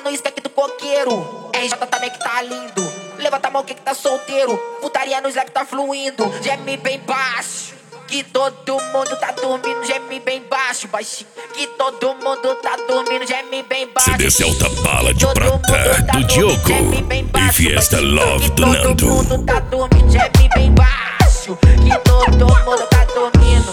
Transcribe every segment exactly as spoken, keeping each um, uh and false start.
no stack do coqueiro. R J também que tá lindo. Levanta a mão que que tá solteiro. Putaria no slack tá fluindo. Geme bem baixo, que todo mundo tá dormindo. Geme bem baixo, baixinho, que todo mundo tá dormindo. Geme bem baixo. C D Celta Bala de Prata do Diogo e Fiesta Love do Nando. Todo mundo tá dormindo. Geme bem baixo, que todo mundo tá dormindo.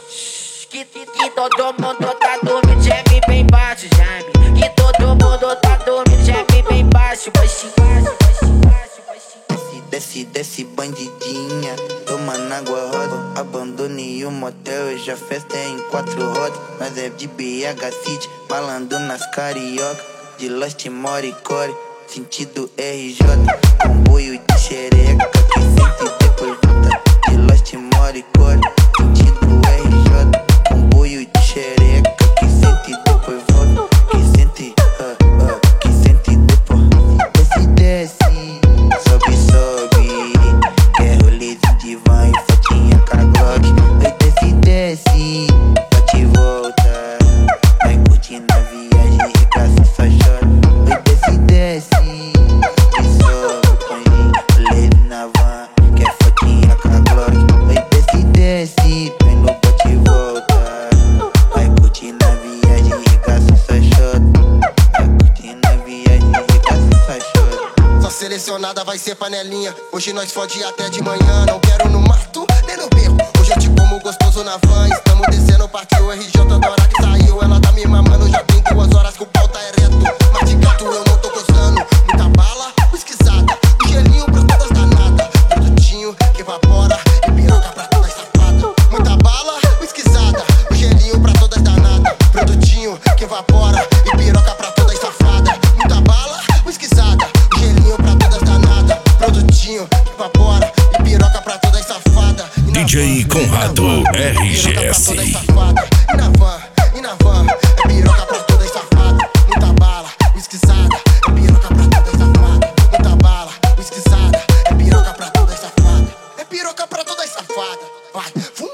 Que, que, que todo mundo tá dormindo. Geme bem baixo, geme, que todo mundo tá dormindo. Geme bem baixo, baixinho, baixo, baixinho, baixo, baixinho. Desce, desce, bandidinha, tomando água roda. Abandonei o motel, hoje a festa é em quatro rodas. Nós é de B H City, malando nas carioca. De Lost Moricore, sentido R J. Comboio de xereca, que sente e depois volta. De Lost Moricore, sentido R J. Comboio de xereca, que sente e depois volta. Que sente, uh, uh, que sente e depois. Desce, desce, sobe, sobe. Quer rolezinho de van e fotinha com a Glock. Oi, desce, desce, bate e volta. Vai curtindo a viagem, regaça, só chora. Oi, desce, desce, e sobe, põe rolezinho na van. Quer fotinha com a Glock. Oi, desce, desce, vem no bate e volta. Vai curtindo a viagem, regaça, só chora. Vai curtindo a viagem, regaça, só chora. Só selecionada vai ser panelinha. Hoje nós fode até de manhã. Não quero no mato, nem no beco. Hoje eu te como gostoso na van. Estamos descendo, partiu R J, da hora que saiu. Ela tá me mamando, já tem duas horas que o pau tá ereto. Mas de gato eu não tô gostando. Muita bala, esquisada. Um gelinho pra todas danadas. Produtinho que evapora e piroca pra todas safadas. Muita bala, esquisada. Um gelinho pra todas danadas. Produtinho que evapora e piroca pra todas safadas. Muita bala, esquisada. Um gelinho pra todas danadas. Produtinho que evapora e piroca pra todas safadas. D J Conrado R G S. E na van, e na van, é piroca pra todas safadas. Muita bala, esquisada, é piroca pra todas safadas. Muita bala, esquisada, é piroca pra todas safadas. É piroca pra todas safadas. Vai, fuma.